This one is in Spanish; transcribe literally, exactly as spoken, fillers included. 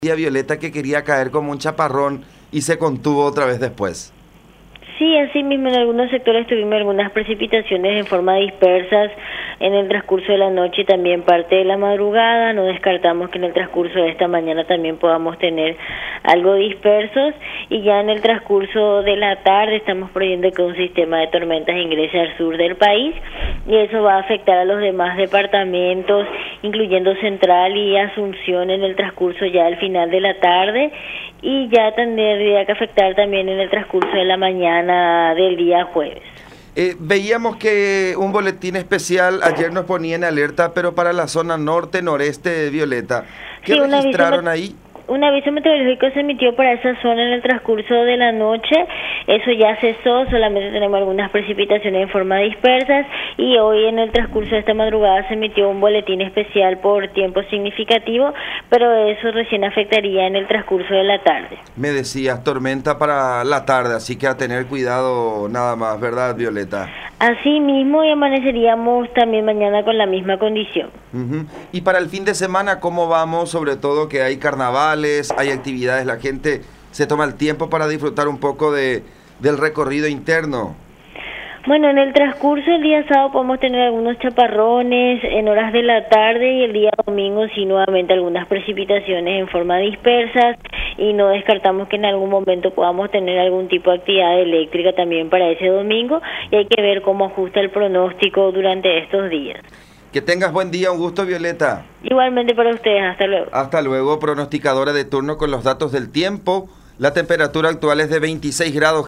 Violeta, que quería caer como un chaparrón y se contuvo otra vez después. Sí, así mismo en algunos sectores tuvimos algunas precipitaciones en forma dispersas en el transcurso de la noche y también parte de la madrugada. No descartamos que en el transcurso de esta mañana también podamos tener algo dispersos, y ya en el transcurso de la tarde estamos previendo que un sistema de tormentas ingrese al sur del país, y eso va a afectar a los demás departamentos, incluyendo Central y Asunción, en el transcurso ya al final de la tarde, y ya tendría que afectar también en el transcurso de la mañana del día jueves. Eh, veíamos que un boletín especial ayer nos ponía en alerta, pero para la zona norte-noreste de Violeta. ¿Qué Sí, registraron ahí? Un aviso meteorológico se emitió para esa zona en el transcurso de la noche. Eso ya cesó, solamente tenemos algunas precipitaciones en forma dispersas, y hoy en el transcurso de esta madrugada se emitió un boletín especial por tiempo significativo, pero eso recién afectaría en el transcurso de la tarde. Me decías, tormenta para la tarde, así que a tener cuidado nada más, ¿verdad, Violeta? Así mismo, y amaneceríamos también mañana con la misma condición. Uh-huh. Y para el fin de semana, ¿cómo vamos? Sobre todo que hay carnavales, hay actividades, la gente se toma el tiempo para disfrutar un poco de, del recorrido interno. Bueno, en el transcurso del día sábado podemos tener algunos chaparrones en horas de la tarde, y el día domingo sí nuevamente algunas precipitaciones en forma dispersas, y no descartamos que en algún momento podamos tener algún tipo de actividad eléctrica también para ese domingo, y hay que ver cómo ajusta el pronóstico durante estos días. Que tengas buen día, un gusto, Violeta. Igualmente para ustedes, hasta luego. Hasta luego, pronosticadora de turno con los datos del tiempo. La temperatura actual es de veintiséis grados.